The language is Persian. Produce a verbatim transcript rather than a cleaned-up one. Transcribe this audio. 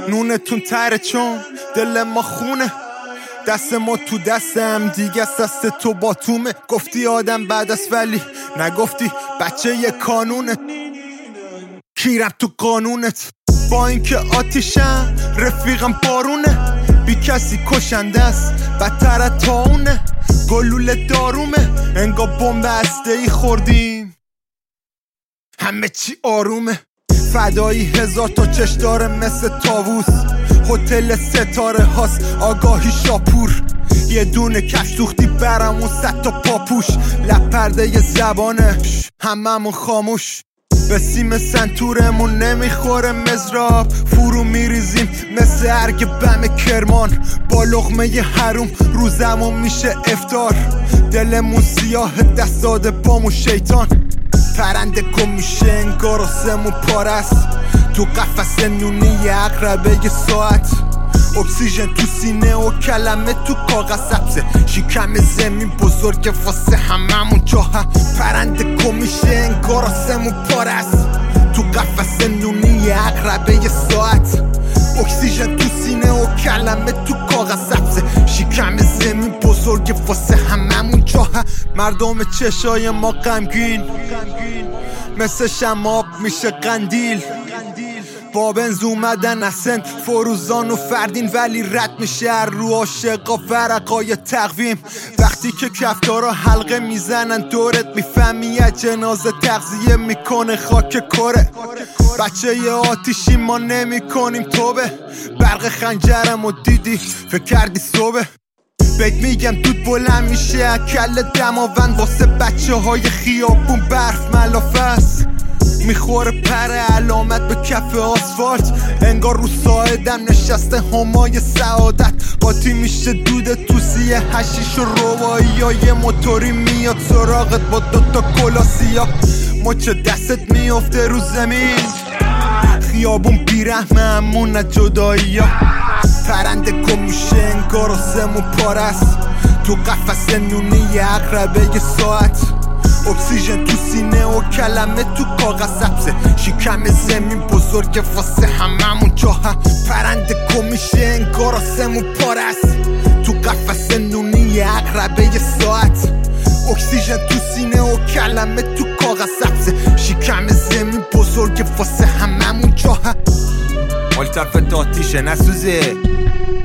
نونتون تره چون دل ما خونه، دست ما تو دستم دیگه است، دست تو باتومه. گفتی آدم بعد است ولی نگفتی بچه یه کانونه. کیرم تو قانونت با اینکه آتیشم رفیقم بارونه، بی کسی کشنده است بدتر از طاعونه. گلوله دارومه انگار بمب هسته‌ای خوردیم، همه چی آرومه. فدایی هزار تا چش داره مثل طاووس، هتل ستاره هاست آگاهی شاپور. یه دونه کفش دوختی برامون صد تا پاپوش، لب پرده ی زبانه هممون خاموش. به سیم سنتورمون نمیخوره مزراب، فرو میریزیم مثل ارگ بم کرمان. با لقمه ی حروم روزمون میشه افطار، دلمون سیاه دست داده بامون شیطان. پرنده کن میشه انگار آسمون پارست، تو قفس نونی عقربه ی ساعت. اکسیژن تو سینه و کلمه تو کاغذ سبزه، شکم زمین بزرگه واسه هممون جاها. پرنده کن میشه انگار آسمون پارست، تو قفس نونی عقربه ی ساعت. اکسیژن تو سینه و کلمه تو کاغذ سبزه، شکم زمین بزرگه واسه هممون جاها. مردم چشای ما غمگین مثل شماب میشه قندیل، با بنز اومدن اصلا فروزان و فردین، ولی رد میشه هر رو عاشقا ورقای تقویم. وقتی که کفتارا حلقه میزنن دورت میفهمی یه جنازه تغذیه میکنه خاک کره. بچه ی آتیشی ما نمی کنیم توبه، برق خنجرم و دیدی فکر کردی صبح. بهت میگم دود بلند میشه اکل دماوند، واسه بچه های خیابون برف ملافه است. میخوره پر علامت به کف آسفالت، انگار رو ساعدم نشسته همای سعادت. قاطی میشه دود توسی حشیش و روایی ها، یه موتوری میاد سراغت با دوتا کلاسیا. مچ دستت میافته رو زمین، خیابون بیرحمه همون از جدایی ها. پرنده کن میشه انگار آسمون پارست، تو قفس نونی عقربه ی ساعت. اکسیژن تو سینه و کلمه تو کاغذ سبزه، شکم زمین بزرگه واسه هممون جاها. پرنده کن میشه انگار آسمون پارست، تو قفس نونی عقربه ی ساعت. اکسیژن تو سینه و کلمه تو کاغذ سبزه، شکم زمین بزرگه واسه هممون جاها. ملتفت آتیشه نسوزه